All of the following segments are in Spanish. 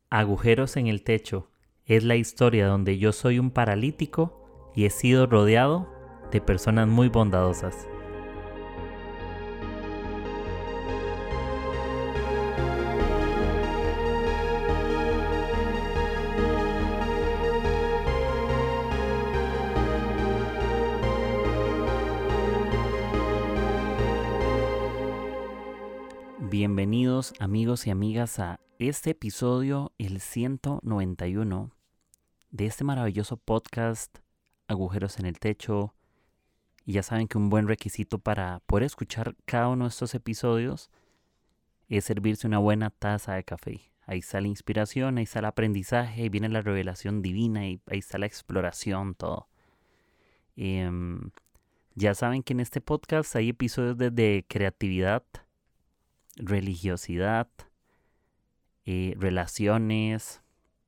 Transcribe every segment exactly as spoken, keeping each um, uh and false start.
Agujeros en el techo es la historia donde yo soy un paralítico y he sido rodeado de personas muy bondadosas. Bienvenidos amigos y amigas a este episodio, el ciento noventa y uno de este maravilloso podcast Agujeros en el Techo. Y ya saben que un buen requisito para poder escuchar cada uno de estos episodios es servirse una buena taza de café. Ahí está la inspiración, ahí está el aprendizaje, ahí viene la revelación divina y ahí está la exploración, todo. Eh, ya saben que en este podcast hay episodios desde creatividad, religiosidad, eh, relaciones,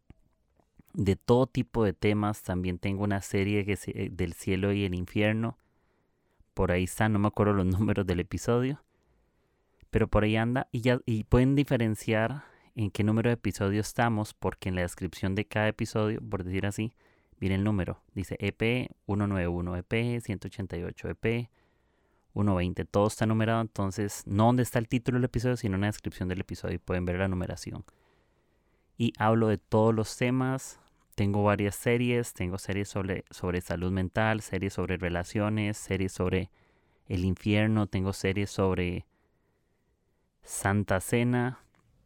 de todo tipo de temas. También tengo una serie que es eh, del cielo y el infierno. Por ahí está, no me acuerdo los números del episodio, pero por ahí anda y ya y pueden diferenciar en qué número de episodio estamos, porque en la descripción de cada episodio, por decir así, viene el número. Dice E P ciento noventa y uno, E P ciento ochenta y ocho, E P ciento veinte. Todo está numerado, entonces no donde está el título del episodio, sino en la descripción del episodio y pueden ver la numeración. Y hablo de todos los temas. Tengo varias series, tengo series sobre, sobre salud mental, series sobre relaciones, series sobre el infierno, tengo series sobre Santa Cena.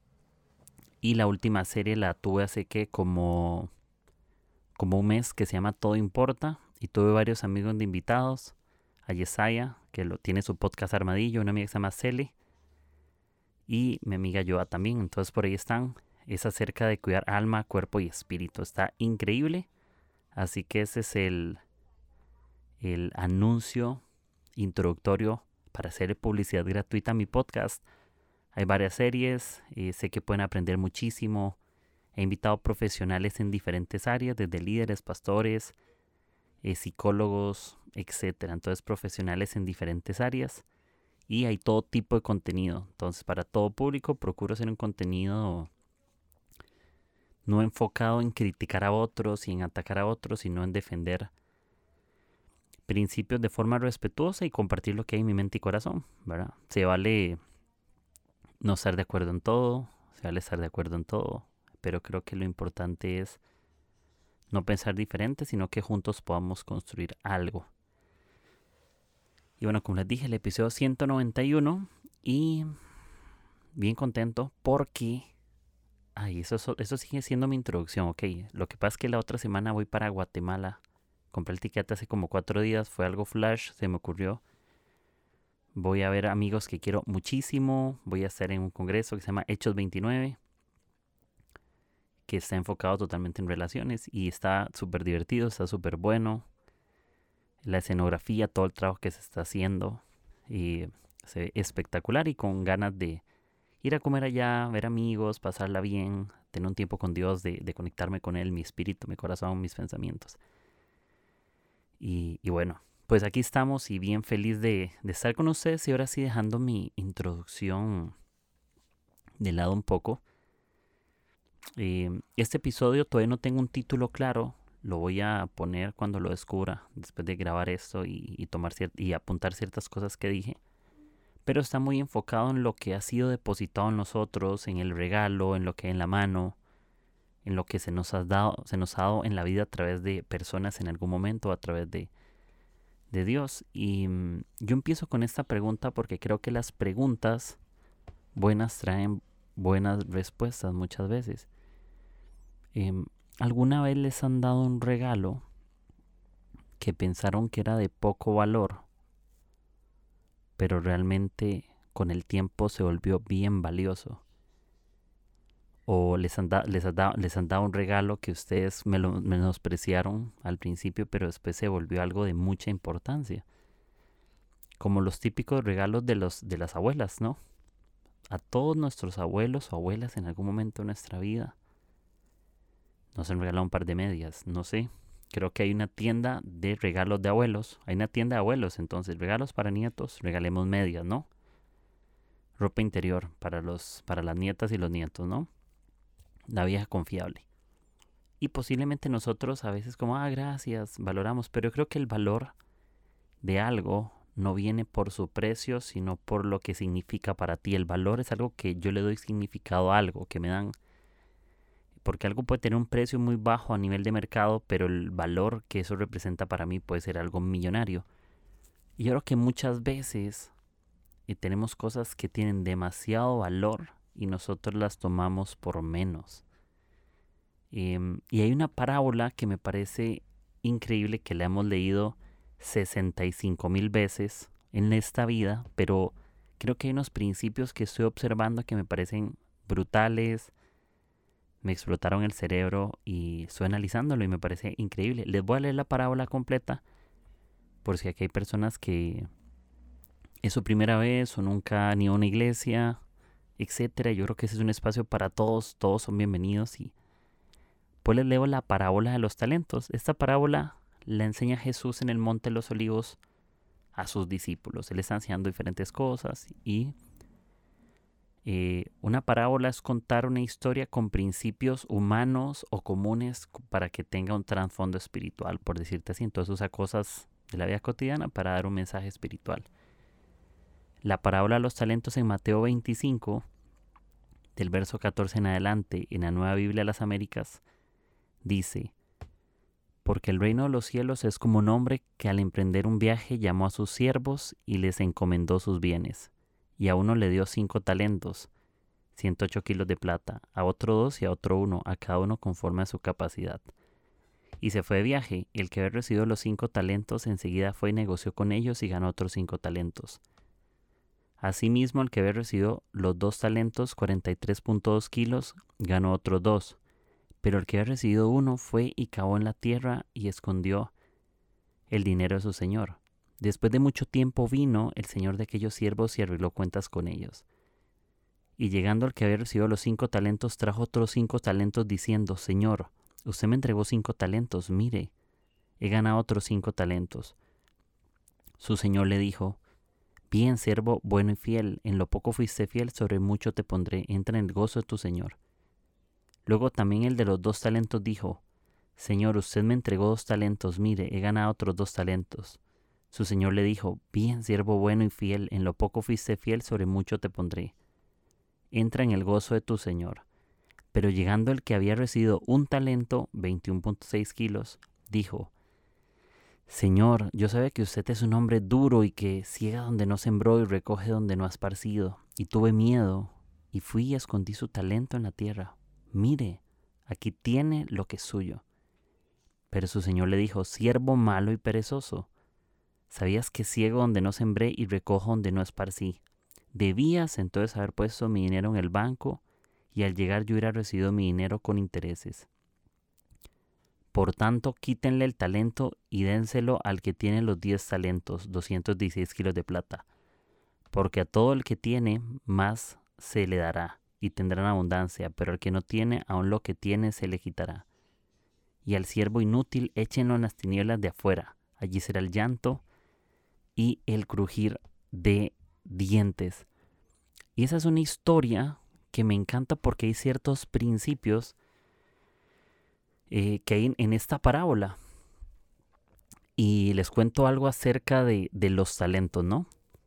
Y la última serie la tuve hace que como, como un mes, que se llama Todo Importa. Y tuve varios amigos de invitados. A Yesaya, que lo, tiene su podcast Armadillo, una amiga que se llama Cele. Y mi amiga Joa también, entonces por ahí están. Es acerca de cuidar alma, cuerpo y espíritu. Está increíble. Así que ese es el, el anuncio introductorio para hacer publicidad gratuita a mi podcast. Hay varias series. Eh, sé que pueden aprender muchísimo. He invitado profesionales en diferentes áreas, desde líderes, pastores, eh, psicólogos, etcétera. Entonces, profesionales en diferentes áreas. Y hay todo tipo de contenido. Entonces, para todo público, procuro hacer un contenido no enfocado en criticar a otros y en atacar a otros, sino en defender principios de forma respetuosa y compartir lo que hay en mi mente y corazón, ¿verdad? Se vale no estar de acuerdo en todo, se vale estar de acuerdo en todo, pero creo que lo importante es no pensar diferente, sino que juntos podamos construir algo. Y bueno, como les dije, el episodio ciento noventa y uno y bien contento porque... Ay, eso, eso sigue siendo mi introducción, ok. Lo que pasa es que la otra semana voy para Guatemala. Compré el tiquete hace como cuatro días, fue algo flash, se me ocurrió. Voy a ver amigos que quiero muchísimo. Voy a estar en un congreso que se llama Hechos veintinueve, que está enfocado totalmente en relaciones y está súper divertido, está súper bueno. La escenografía, todo el trabajo que se está haciendo, y se ve espectacular y con ganas de ir a comer allá, ver amigos, pasarla bien, tener un tiempo con Dios, de, de conectarme con Él, mi espíritu, mi corazón, mis pensamientos. Y, y bueno, pues aquí estamos y bien feliz de, de estar con ustedes. Y ahora sí, dejando mi introducción de lado un poco. Eh, este episodio todavía no tengo un título claro. Lo voy a poner cuando lo descubra, después de grabar esto y, y, tomar cier- y apuntar ciertas cosas que dije. Pero está muy enfocado en lo que ha sido depositado en nosotros, en el regalo, en lo que hay en la mano, en lo que se nos ha dado, se nos ha dado en la vida a través de personas en algún momento, a través de, de Dios. Y mmm, yo empiezo con esta pregunta porque creo que las preguntas buenas traen buenas respuestas muchas veces. Eh, ¿Alguna vez les han dado un regalo que pensaron que era de poco valor, pero realmente con el tiempo se volvió bien valioso? O les han, da, les, han da, les han dado un regalo que ustedes me lo menospreciaron al principio, pero después se volvió algo de mucha importancia. Como los típicos regalos de, los, de las abuelas, ¿no? A todos nuestros abuelos o abuelas en algún momento de nuestra vida nos han regalado un par de medias, no sé. Creo que hay una tienda de regalos de abuelos. Hay una tienda de abuelos, entonces regalos para nietos, regalemos medias, ¿no? Ropa interior para, los, para las nietas y los nietos, ¿no? la vieja confiable. Y posiblemente nosotros a veces como, ah, gracias, valoramos, pero yo creo que el valor de algo no viene por su precio, sino por lo que significa para ti. El valor es algo que yo le doy significado a algo, que me dan, porque algo puede tener un precio muy bajo a nivel de mercado, pero el valor que eso representa para mí puede ser algo millonario. Y yo creo que muchas veces eh, tenemos cosas que tienen demasiado valor y nosotros las tomamos por menos. Eh, y hay una parábola que me parece increíble, que la hemos leído sesenta y cinco mil veces en esta vida, pero creo que hay unos principios que estoy observando que me parecen brutales, me explotaron el cerebro y estoy analizándolo y me parece increíble. Les voy a leer la parábola completa por si aquí hay personas que es su primera vez o nunca han ido a una iglesia, etcétera. Yo creo que ese es un espacio para todos, todos son bienvenidos. Y pues les leo la parábola de los talentos. Esta parábola la enseña Jesús en el Monte de los Olivos a sus discípulos. Él está enseñando diferentes cosas y eh, una parábola es contar una historia con principios humanos o comunes para que tenga un trasfondo espiritual, por decirte así. Entonces usa cosas de la vida cotidiana para dar un mensaje espiritual. La parábola de los talentos en Mateo veinticinco, del verso catorce en adelante, en la Nueva Biblia de las Américas, dice: porque el reino de los cielos es como un hombre que al emprender un viaje llamó a sus siervos y les encomendó sus bienes. Y a uno le dio cinco talentos, ciento ocho kilos de plata, a otro dos y a otro uno, a cada uno conforme a su capacidad. Y se fue de viaje, y el que había recibido los cinco talentos enseguida fue y negoció con ellos y ganó otros cinco talentos. Asimismo, el que había recibido los dos talentos, cuarenta y tres punto dos kilos, ganó otros dos. Pero el que había recibido uno fue y cavó en la tierra y escondió el dinero de su señor. Después de mucho tiempo vino el señor de aquellos siervos y arregló cuentas con ellos. Y llegando al que había recibido los cinco talentos, trajo otros cinco talentos diciendo: Señor, usted me entregó cinco talentos, mire, he ganado otros cinco talentos. Su señor le dijo: bien, siervo bueno y fiel, en lo poco fuiste fiel, sobre mucho te pondré, entra en el gozo de tu señor. Luego también el de los dos talentos dijo: Señor, usted me entregó dos talentos, mire, he ganado otros dos talentos. Su señor le dijo: bien, siervo bueno y fiel, en lo poco fuiste fiel, sobre mucho te pondré. Entra en el gozo de tu señor. Pero llegando el que había recibido un talento, veintiuno punto seis kilos, dijo: Señor, yo sabía que usted es un hombre duro y que ciega donde no sembró y recoge donde no ha esparcido. Y tuve miedo, y fui y escondí su talento en la tierra. Mire, aquí tiene lo que es suyo. Pero su señor le dijo: siervo malo y perezoso, ¿sabías que ciego donde no sembré y recojo donde no esparcí? Debías entonces haber puesto mi dinero en el banco, y al llegar yo hubiera recibido mi dinero con intereses. Por tanto, quítenle el talento y dénselo al que tiene los diez talentos, doscientos dieciséis kilos de plata. Porque a todo el que tiene, más se le dará, y tendrán abundancia, pero al que no tiene, aun lo que tiene se le quitará. Y al siervo inútil échenlo en las tinieblas de afuera, allí será el llanto y el crujir de dientes. Y esa es una historia que me encanta porque hay ciertos principios eh, que hay en, en esta parábola. Y les cuento algo acerca de, de los talentos, ¿no?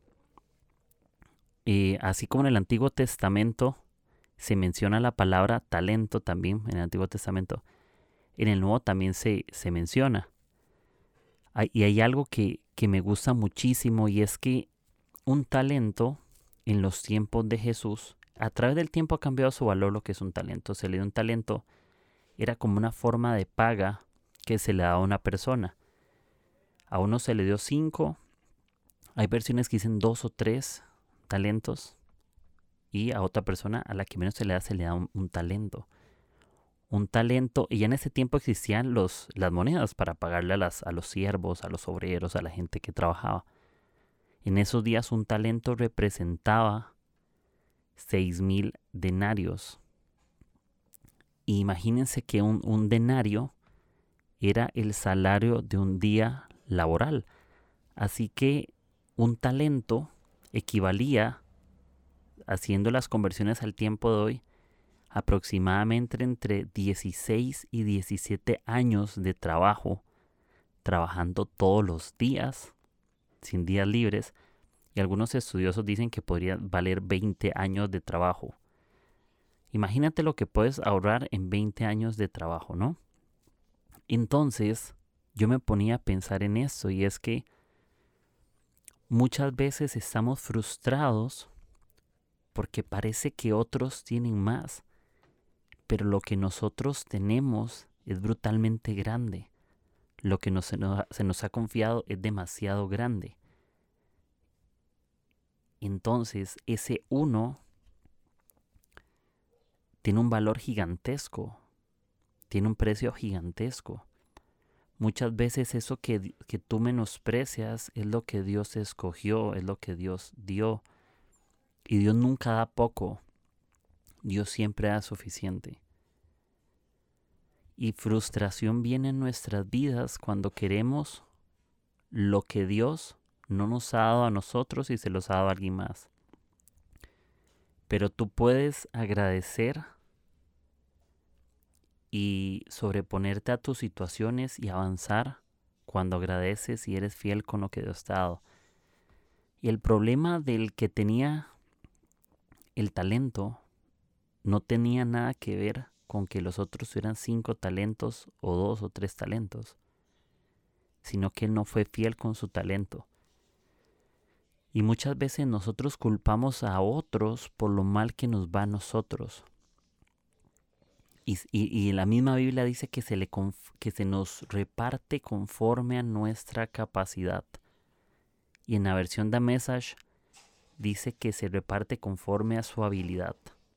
Eh, así como en el Antiguo Testamento se menciona la palabra talento también, en el Antiguo Testamento, en el Nuevo también se, se menciona. Hay, y hay algo que, que me gusta muchísimo, y es que un talento en los tiempos de Jesús, a través del tiempo ha cambiado su valor lo que es un talento. Se le dio un talento, era como una forma de paga que se le daba a una persona. A uno se le dio cinco, hay versiones que dicen dos o tres talentos, y a otra persona a la que menos se le da se le da un, un talento. Un talento, y ya en ese tiempo existían los, las monedas para pagarle a, las, a los siervos, a los obreros, a la gente que trabajaba. En esos días un talento representaba seis mil denarios. Y imagínense que un, un denario era el salario de un día laboral. Así que un talento equivalía, haciendo las conversiones al tiempo de hoy, aproximadamente entre dieciséis y diecisiete años de trabajo, trabajando todos los días, sin días libres, y algunos estudiosos dicen que podría valer veinte años de trabajo. Imagínate lo que puedes ahorrar en veinte años de trabajo, ¿no? Entonces, yo me ponía a pensar en esto, y es que muchas veces estamos frustrados porque parece que otros tienen más, pero lo que nosotros tenemos es brutalmente grande. Lo que nos, se, nos, se nos ha confiado es demasiado grande. Entonces, ese uno tiene un valor gigantesco, tiene un precio gigantesco. Muchas veces eso que, que tú menosprecias es lo que Dios escogió, es lo que Dios dio. Y Dios nunca da poco, Dios siempre da suficiente. Y frustración viene en nuestras vidas cuando queremos lo que Dios no nos ha dado a nosotros y se los ha dado a alguien más. Pero tú puedes agradecer y sobreponerte a tus situaciones y avanzar cuando agradeces y eres fiel con lo que Dios te ha dado. Y el problema del que tenía el talento no tenía nada que ver con que los otros tuvieran cinco talentos o dos o tres talentos, sino que él no fue fiel con su talento. Y muchas veces nosotros culpamos a otros por lo mal que nos va a nosotros. Y, y, y la misma Biblia dice que se, le conf- que se nos reparte conforme a nuestra capacidad. Y en la versión de Message dice que se reparte conforme a su habilidad.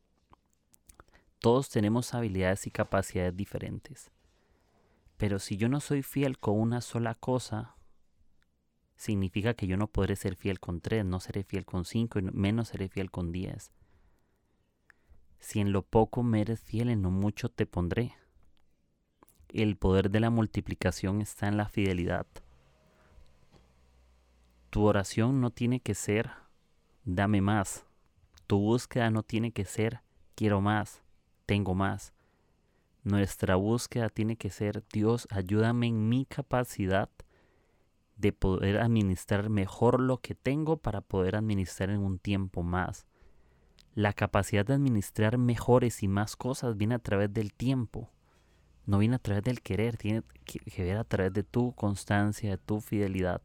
Todos tenemos habilidades y capacidades diferentes. Pero si yo no soy fiel con una sola cosa, significa que yo no podré ser fiel con tres, no seré fiel con cinco y menos seré fiel con diez. Si en lo poco me eres fiel, en lo mucho te pondré. El poder de la multiplicación está en la fidelidad. Tu oración no tiene que ser, dame más. Tu búsqueda no tiene que ser, quiero más, tengo más. Nuestra búsqueda tiene que ser, Dios, ayúdame en mi capacidad de poder administrar mejor lo que tengo para poder administrar en un tiempo más. La capacidad de administrar mejores y más cosas viene a través del tiempo. No viene a través del querer, tiene que ver a través de tu constancia, de tu fidelidad.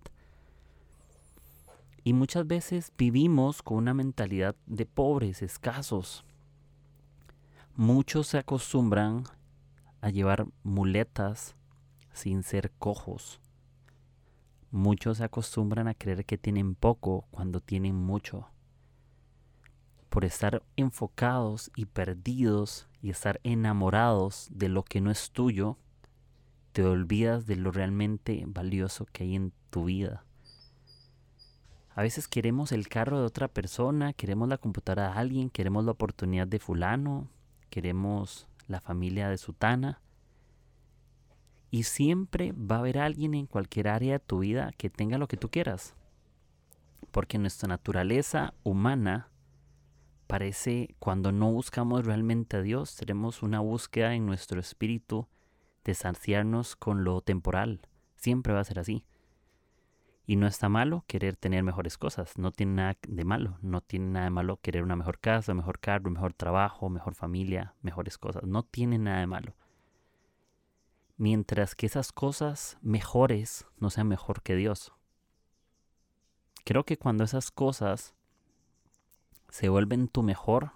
Y muchas veces vivimos con una mentalidad de pobres, escasos. Muchos se acostumbran a llevar muletas sin ser cojos. Muchos se acostumbran a creer que tienen poco cuando tienen mucho. Por estar enfocados y perdidos y estar enamorados de lo que no es tuyo, te olvidas de lo realmente valioso que hay en tu vida. A veces queremos el carro de otra persona, queremos la computadora de alguien, queremos la oportunidad de fulano, queremos la familia de sutana. Y siempre va a haber alguien en cualquier área de tu vida que tenga lo que tú quieras. Porque nuestra naturaleza humana parece, cuando no buscamos realmente a Dios, tenemos una búsqueda en nuestro espíritu de saciarnos con lo temporal. Siempre va a ser así. Y no está malo querer tener mejores cosas. No tiene nada de malo. No tiene nada de malo querer una mejor casa, mejor carro, mejor trabajo, mejor familia, mejores cosas. No tiene nada de malo. Mientras que esas cosas mejores no sean mejor que Dios. Creo que cuando esas cosas se vuelven tu mejor,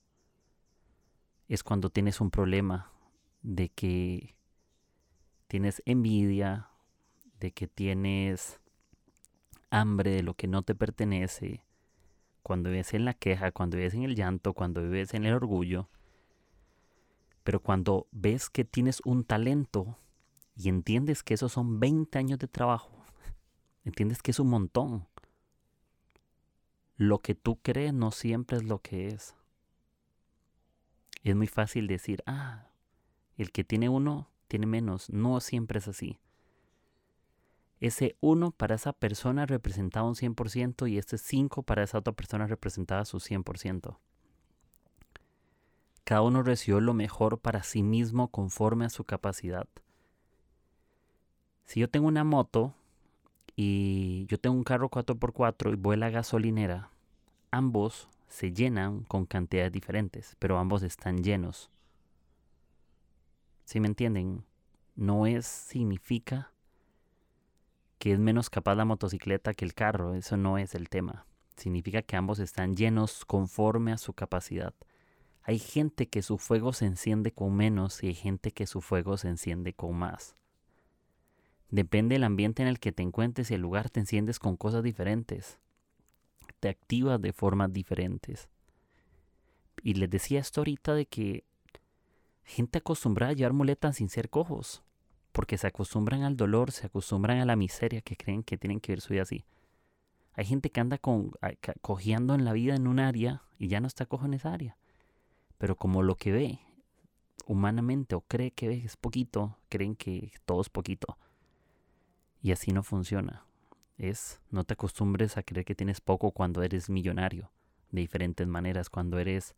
es cuando tienes un problema de que tienes envidia, de que tienes hambre de lo que no te pertenece, cuando vives en la queja, cuando vives en el llanto, cuando vives en el orgullo. Pero cuando ves que tienes un talento y entiendes que esos son veinte años de trabajo, entiendes que es un montón. Lo que tú crees no siempre es lo que es. Es muy fácil decir, ah, el que tiene uno tiene menos. No siempre es así. Ese uno para esa persona representaba un cien por ciento y este cinco para esa otra persona representaba su cien por ciento. Cada uno recibió lo mejor para sí mismo conforme a su capacidad. Si yo tengo una moto y yo tengo un carro cuatro por cuatro y voy a la gasolinera, ambos se llenan con cantidades diferentes, pero ambos están llenos. ¿Sí me entienden? No es, significa que es menos capaz la motocicleta que el carro, eso no es el tema. Significa que ambos están llenos conforme a su capacidad. Hay gente que su fuego se enciende con menos y hay gente que su fuego se enciende con más. Depende del ambiente en el que te encuentres y el lugar, te enciendes con cosas diferentes. Te activas de formas diferentes. Y les decía esto ahorita de que gente acostumbrada a llevar muletas sin ser cojos. Porque se acostumbran al dolor, se acostumbran a la miseria, que creen que tienen que vivir su vida así. Hay gente que anda con, cojeando en la vida en un área y ya no está cojo en esa área. Pero como lo que ve humanamente o cree que ve es poquito, creen que todo es poquito. Y así no funciona. Es, no te acostumbres a creer que tienes poco cuando eres millonario. De diferentes maneras, cuando eres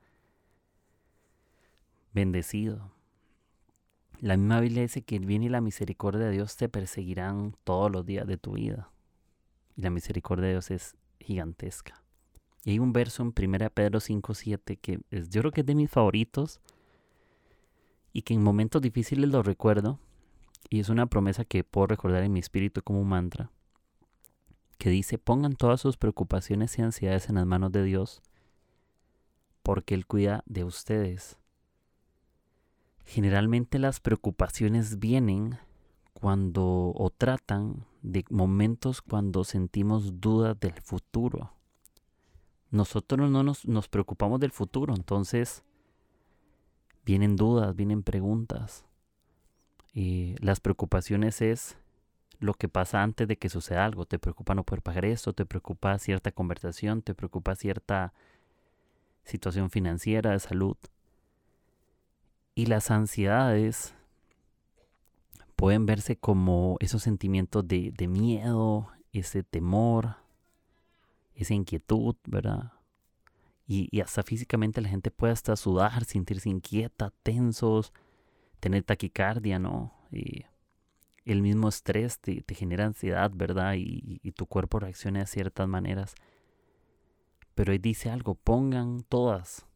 bendecido. La misma Biblia dice que el bien y la misericordia de Dios te perseguirán todos los días de tu vida. Y la misericordia de Dios es gigantesca. Y hay un verso en primera Pedro cinco siete que es, yo creo que es de mis favoritos y que en momentos difíciles lo recuerdo, y es una promesa que puedo recordar en mi espíritu como un mantra, que dice: pongan todas sus preocupaciones y ansiedades en las manos de Dios, porque Él cuida de ustedes. Generalmente las preocupaciones vienen cuando o tratan de momentos cuando sentimos dudas del futuro. Nosotros no nos, nos preocupamos del futuro, entonces vienen dudas, vienen preguntas. Y las preocupaciones es lo que pasa antes de que suceda algo. Te preocupa no poder pagar esto, te preocupa cierta conversación, te preocupa cierta situación financiera, de salud. Y las ansiedades pueden verse como esos sentimientos de, de miedo, ese temor, esa inquietud, ¿verdad? Y, y hasta físicamente la gente puede hasta sudar, sentirse inquieta, tensos, tener taquicardia, ¿no? Y el mismo estrés te, te genera ansiedad, ¿verdad? Y, y tu cuerpo reacciona de ciertas maneras. Pero ahí dice algo: pongan todas,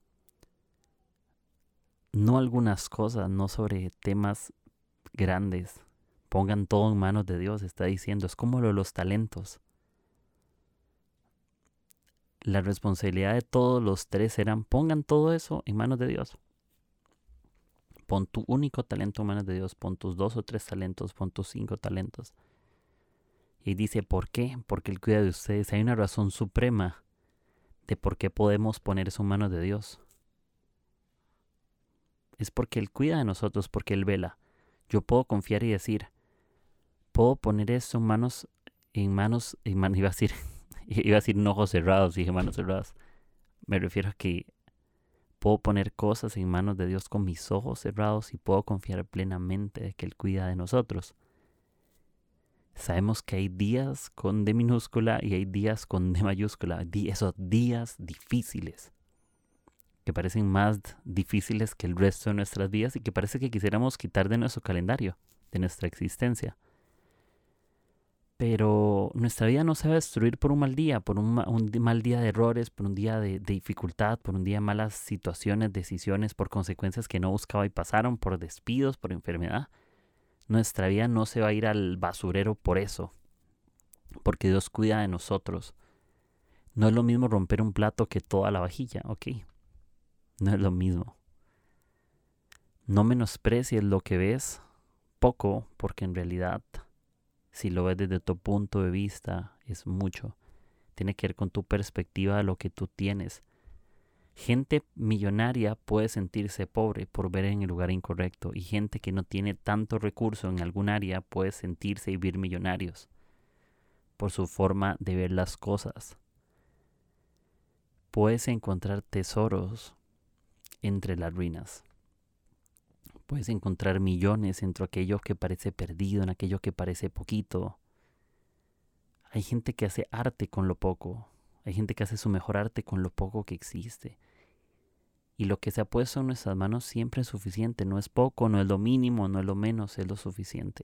no algunas cosas, no sobre temas grandes. Pongan todo en manos de Dios, está diciendo. Es como lo de los talentos. La responsabilidad de todos los tres eran: pongan todo eso en manos de Dios. Pon tu único talento en manos de Dios, pon tus dos o tres talentos, pon tus cinco talentos. Y dice, ¿por qué? Porque Él cuida de ustedes. Hay una razón suprema de por qué podemos poner eso en manos de Dios. Es porque Él cuida de nosotros, porque Él vela. Yo puedo confiar y decir, puedo poner eso en manos, en manos, en manos, iba a decir, iba a decir en ojos cerrados, dije manos cerradas. Me refiero a que puedo poner cosas en manos de Dios con mis ojos cerrados y puedo confiar plenamente de que Él cuida de nosotros. Sabemos que hay días con D minúscula y hay días con D mayúscula. Esos días difíciles, que parecen más difíciles que el resto de nuestras vidas y que parece que quisiéramos quitar de nuestro calendario, de nuestra existencia. Pero nuestra vida no se va a destruir por un mal día, por un, un mal día de errores, por un día de, de dificultad, por un día de malas situaciones, decisiones, por consecuencias que no buscaba y pasaron, por despidos, por enfermedad. Nuestra vida no se va a ir al basurero por eso, porque Dios cuida de nosotros. No es lo mismo romper un plato que toda la vajilla, ¿ok? No es lo mismo. No menosprecies lo que ves poco, porque en realidad, si lo ves desde tu punto de vista, es mucho. Tiene que ver con tu perspectiva de lo que tú tienes. Gente millonaria puede sentirse pobre por ver en el lugar incorrecto, y gente que no tiene tanto recurso en algún área puede sentirse y vivir millonarios por su forma de ver las cosas. Puedes encontrar tesoros entre las ruinas. Puedes encontrar millones entre aquello que parece perdido, en aquello que parece poquito. Hay gente que hace arte con lo poco. Hay gente que hace su mejor arte con lo poco que existe. Y lo que se ha puesto en nuestras manos siempre es suficiente. No es poco, no es lo mínimo, no es lo menos, es lo suficiente.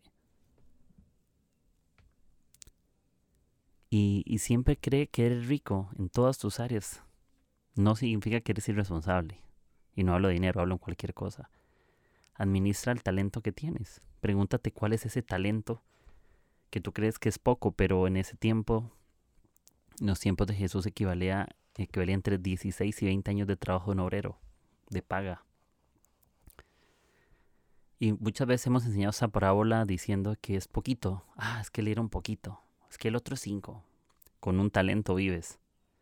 Y, y siempre cree que eres rico en todas tus áreas. No significa que eres irresponsable. Y no hablo de dinero, hablo en cualquier cosa. Administra el talento que tienes. Pregúntate cuál es ese talento que tú crees que es poco, pero en ese tiempo, en los tiempos de Jesús equivalía, equivalía entre dieciséis y veinte años de trabajo de un obrero, de paga. Y muchas veces hemos enseñado esa parábola diciendo que es poquito. Ah, es que le dieron poquito. Es que el otro es cinco. Con un talento vives.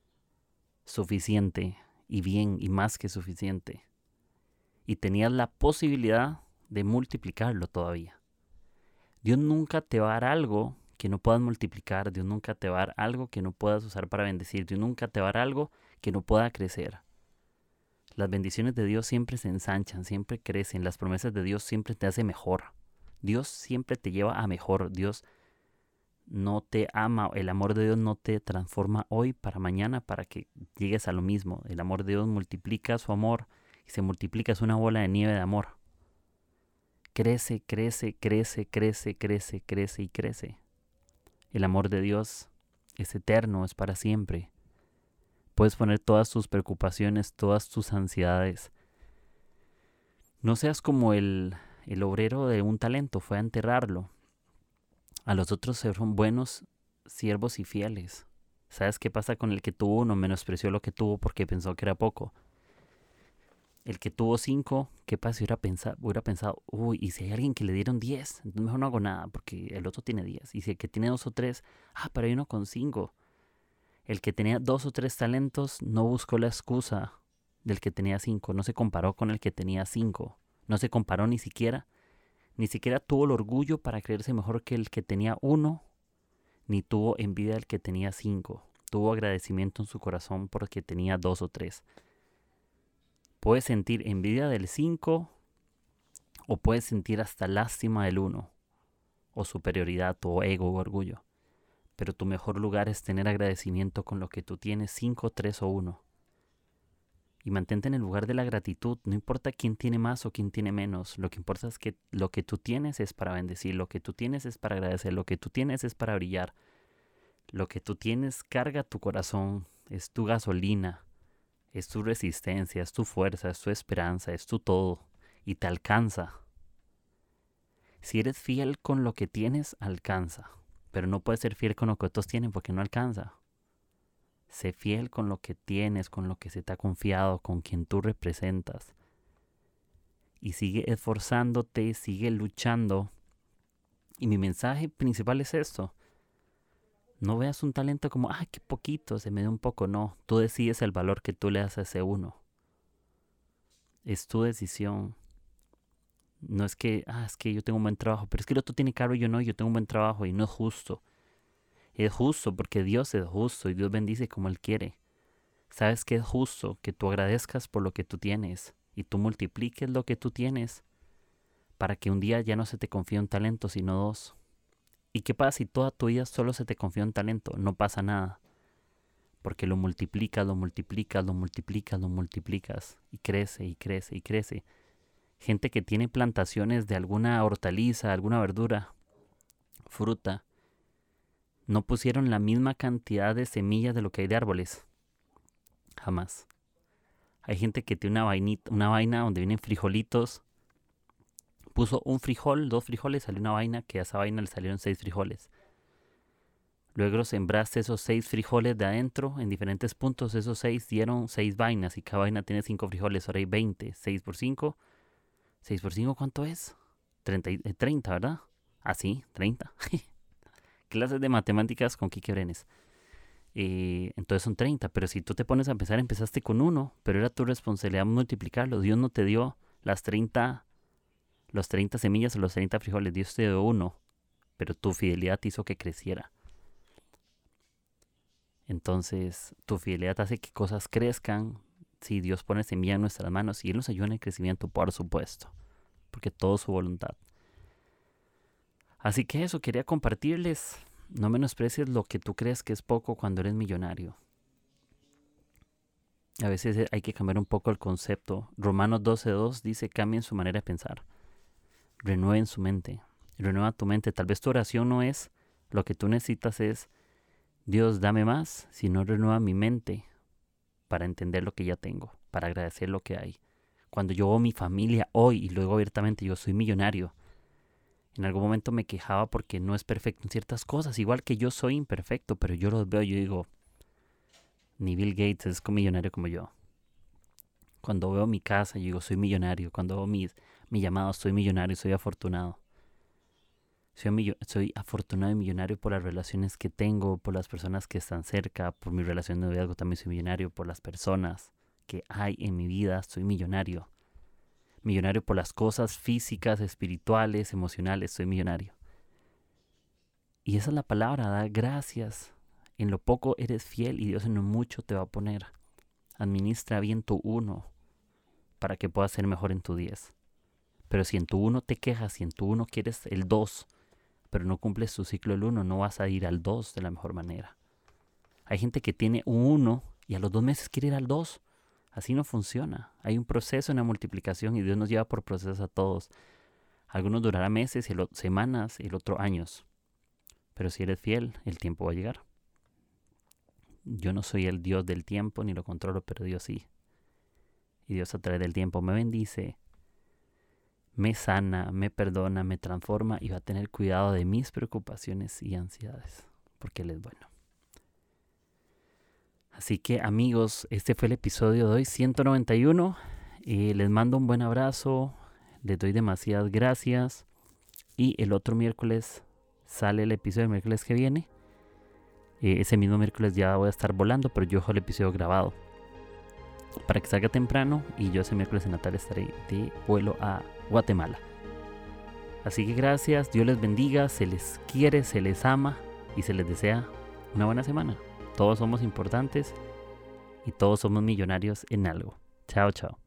Suficiente y bien y más que suficiente. Y tenías la posibilidad de multiplicarlo todavía. Dios nunca te va a dar algo que no puedas multiplicar. Dios nunca te va a dar algo que no puedas usar para bendecir. Dios nunca te va a dar algo que no pueda crecer. Las bendiciones de Dios siempre se ensanchan, siempre crecen. Las promesas de Dios siempre te hacen mejor. Dios siempre te lleva a mejor. Dios no te ama. El amor de Dios no te transforma hoy para mañana para que llegues a lo mismo. El amor de Dios multiplica su amor y se multiplica, es una bola de nieve de amor. Crece, crece, crece, crece, crece, crece y crece. El amor de Dios es eterno, es para siempre. Puedes poner todas tus preocupaciones, todas tus ansiedades. No seas como el, el obrero de un talento, fue a enterrarlo. A los otros fueron buenos siervos y fieles. ¿Sabes qué pasa con el que tuvo uno? Menospreció lo que tuvo porque pensó que era poco. El que tuvo cinco, ¿qué pasa si hubiera pensado, hubiera pensado, uy, y si hay alguien que le dieron diez? Entonces mejor no hago nada porque el otro tiene diez. Y si el que tiene dos o tres, ah, pero hay uno con cinco. El que tenía dos o tres talentos no buscó la excusa del que tenía cinco. No se comparó con el que tenía cinco. No se comparó ni siquiera. Ni siquiera tuvo el orgullo para creerse mejor que el que tenía uno. Ni tuvo envidia del que tenía cinco. Tuvo agradecimiento en su corazón porque tenía dos o tres. Puedes sentir envidia del cinco o puedes sentir hasta lástima del uno. O superioridad o ego o orgullo. Pero tu mejor lugar es tener agradecimiento con lo que tú tienes, cinco, tres o uno. Y mantente en el lugar de la gratitud. No importa quién tiene más o quién tiene menos. Lo que importa es que lo que tú tienes es para bendecir. Lo que tú tienes es para agradecer. Lo que tú tienes es para brillar. Lo que tú tienes carga tu corazón. Es tu gasolina. Es tu resistencia. Es tu fuerza. Es tu esperanza. Es tu todo. Y te alcanza. Si eres fiel con lo que tienes, alcanza. Pero no puedes ser fiel con lo que otros tienen porque no alcanza. Sé fiel con lo que tienes, con lo que se te ha confiado, con quien tú representas. Y sigue esforzándote, sigue luchando. Y mi mensaje principal es esto. No veas un talento como, ah, qué poquito, se me dio un poco. No, tú decides el valor que tú le das a ese uno. Es tu decisión. No es que, ah, es que yo tengo un buen trabajo, pero es que el otro tiene carro y yo no, yo tengo un buen trabajo y no es justo. Es justo porque Dios es justo y Dios bendice como Él quiere. ¿Sabes qué es justo? Que tú agradezcas por lo que tú tienes y tú multipliques lo que tú tienes para que un día ya no se te confíe un talento, sino dos. ¿Y qué pasa si toda tu vida solo se te confía un talento? No pasa nada. Porque lo multiplicas, lo multiplicas, lo multiplicas, lo multiplicas y crece y crece y crece. Gente que tiene plantaciones de alguna hortaliza, alguna verdura, fruta, no pusieron la misma cantidad de semillas de lo que hay de árboles. Jamás. Hay gente que tiene una vainita, una vaina donde vienen frijolitos. Puso un frijol, dos frijoles, salió una vaina, que a esa vaina le salieron seis frijoles. Luego sembraste esos seis frijoles de adentro en diferentes puntos. Esos seis dieron seis vainas y cada vaina tiene cinco frijoles. Ahora hay veinte. seis por cinco. seis por cinco, ¿cuánto es? treinta, eh, treinta, ¿verdad? Ah, sí, treinta. Clases de matemáticas con Quique Brenes. Eh, entonces son treinta, pero si tú te pones a empezar, empezaste con uno, pero era tu responsabilidad multiplicarlo. Dios no te dio las treinta, los treinta semillas o los treinta frijoles, Dios te dio uno, pero tu fidelidad hizo que creciera. Entonces, tu fidelidad hace que cosas crezcan. Si Dios pone semilla en nuestras manos y Él nos ayuda en el crecimiento, por supuesto, porque todo es su voluntad. Así que eso, quería compartirles. No menosprecies lo que tú crees que es poco cuando eres millonario. A veces hay que cambiar un poco el concepto. Romanos doce dos dice, cambien su manera de pensar. Renueven su mente. Renueva tu mente. Tal vez tu oración no es, lo que tú necesitas es, Dios, dame más, sino renueva mi mente para entender lo que ya tengo, para agradecer lo que hay. Cuando yo veo mi familia hoy y luego abiertamente yo soy millonario, en algún momento me quejaba porque no es perfecto en ciertas cosas, igual que yo soy imperfecto, pero yo los veo y yo digo, ni Bill Gates es millonario como yo. Cuando veo mi casa, yo digo, soy millonario. Cuando veo mis, mi llamado, soy millonario, soy afortunado. Soy, millo- soy afortunado y millonario por las relaciones que tengo, por las personas que están cerca, por mi relación de noviazgo también soy millonario, por las personas que hay en mi vida, soy millonario. Millonario por las cosas físicas, espirituales, emocionales, soy millonario. Y esa es la palabra, dar gracias. En lo poco eres fiel y Dios en lo mucho te va a poner. Administra bien tu uno para que puedas ser mejor en tu diez. Pero si en tu uno te quejas, si en tu uno quieres el dos, pero no cumples tu ciclo del uno, no vas a ir al dos de la mejor manera. Hay gente que tiene un uno y a los dos meses quiere ir al dos. Así no funciona. Hay un proceso en la multiplicación y Dios nos lleva por procesos a todos. Algunos durará meses, el otro, semanas y el otro años. Pero si eres fiel, el tiempo va a llegar. Yo no soy el Dios del tiempo ni lo controlo, pero Dios sí. Y Dios a través del tiempo me bendice, me sana, me perdona, me transforma y va a tener cuidado de mis preocupaciones y ansiedades, porque Él es bueno. Así que amigos, este fue el episodio de hoy, ciento noventa y uno. Eh, les mando un buen abrazo, les doy demasiadas gracias. Y el otro miércoles sale el episodio del miércoles que viene. Eh, ese mismo miércoles ya voy a estar volando, pero yo dejo el episodio grabado para que salga temprano y yo ese miércoles en la tarde estaré de vuelo a Guatemala. Así que gracias, Dios les bendiga, se les quiere, se les ama y se les desea una buena semana. Todos somos importantes y todos somos millonarios en algo. Chao, chao.